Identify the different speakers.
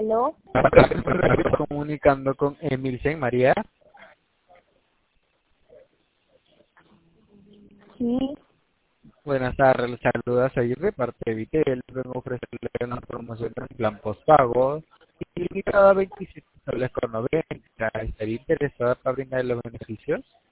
Speaker 1: ¿Aló?
Speaker 2: Estoy comunicando con Emilce María.
Speaker 1: Sí.
Speaker 2: Buenas tardes, les saluda Sayir de parte de Vitel. Vengo a ofrecerle una promoción en plan postpago ilimitada a 27 soles con 90. ¿Estaría interesada para brindar los beneficios?